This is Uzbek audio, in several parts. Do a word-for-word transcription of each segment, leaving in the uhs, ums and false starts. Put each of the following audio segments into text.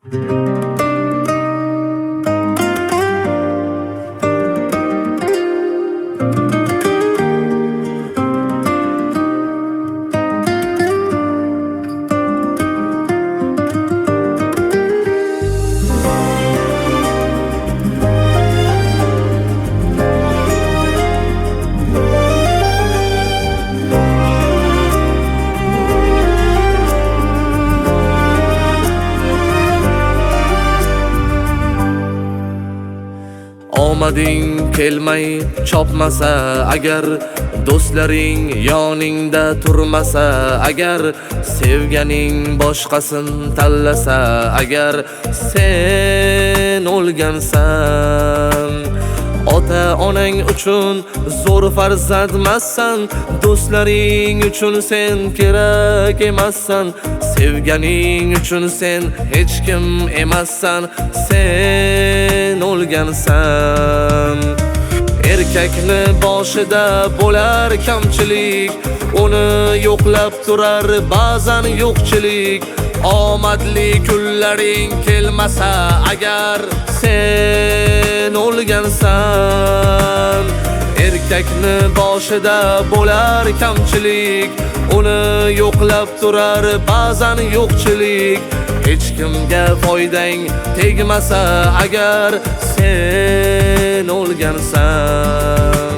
Omading kelmay chopmasa agar, do'stlaring yoningda turmasa agar, sevganing boshqasin tanlasa agar, sen o'lgansan. Ota onang uchun zo'r farzandmassan, do'stlaring uchun sen kerak emassan, sevganing uchun sen hech kim emassan, sen o'lgansan. Erkakni boshida bo'lar kamchilik, uni yo'qlab turar ba'zan yo'qchilik. Omadli kunlaring kelmasa agar, sen o'lgansan. Erkakni boshida bo'lar kamchilik, uni yo'qlab turar ba'zan yo'qchilik. Hech kimga foydang tegmasa agar, sen o'lgansan.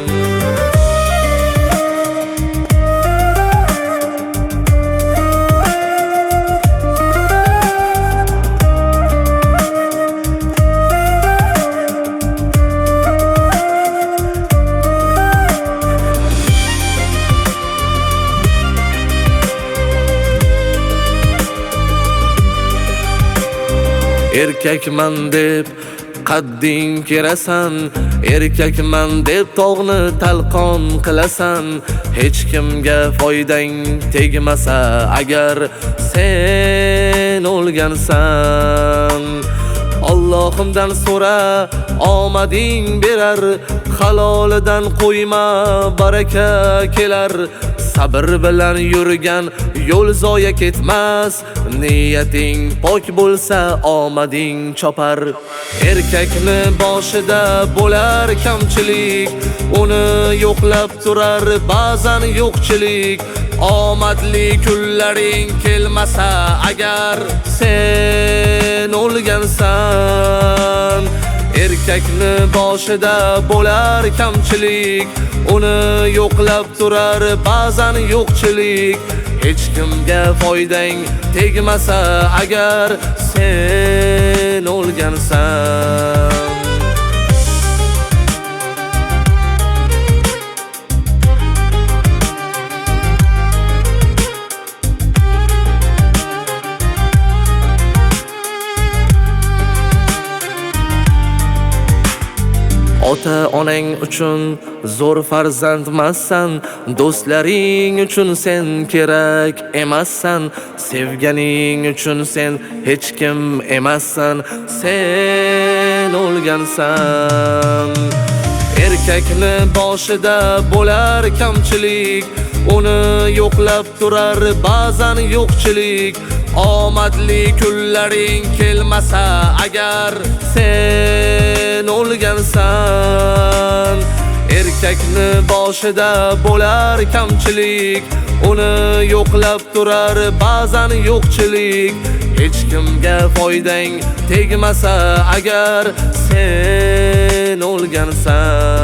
Erkakman deb qadding kerasan, erkakman deb tog'ni talqon qilasan. Hech kimga foydang tegmasa agar, sen o'lgansan. Allohimdan so'ra, omading berar, halolidan qo'yma, baraka kelar. Sabr bilan yurgan yo'l zoya ketmas, niyating pok bo'lsa omading chopar. Erkakni boshida bo'lar kamchilik, uni yo'qlab turar ba'zan yo'qchilik. Omadli kunlaring kelmasa agar, sen o'lgansan. Erkakni boshida bo'lar kamchilik, uni yo'qlab turar ba'zan yo'qchilik. Hech kimga foydang tegmasa agar, sen o'lgansan. Ota onang uchun zo'r farzandmassan, do'stlaring uchun sen kerak emassan, sevganing uchun sen hech kim emassan, sen o'lgansan. Erkakni boshida bo'lar kamchilik, uni yo'qlab turar ba'zan yo'qchilik. Omadli kunlaring kelmasa agar, sen o'lgansan. Erkakni boshida bo'lar kamchilik, uni yo'qlab turar ba'zan yo'qchilik. Hech kimga foydang tegmasa agar, sen o'lgansan.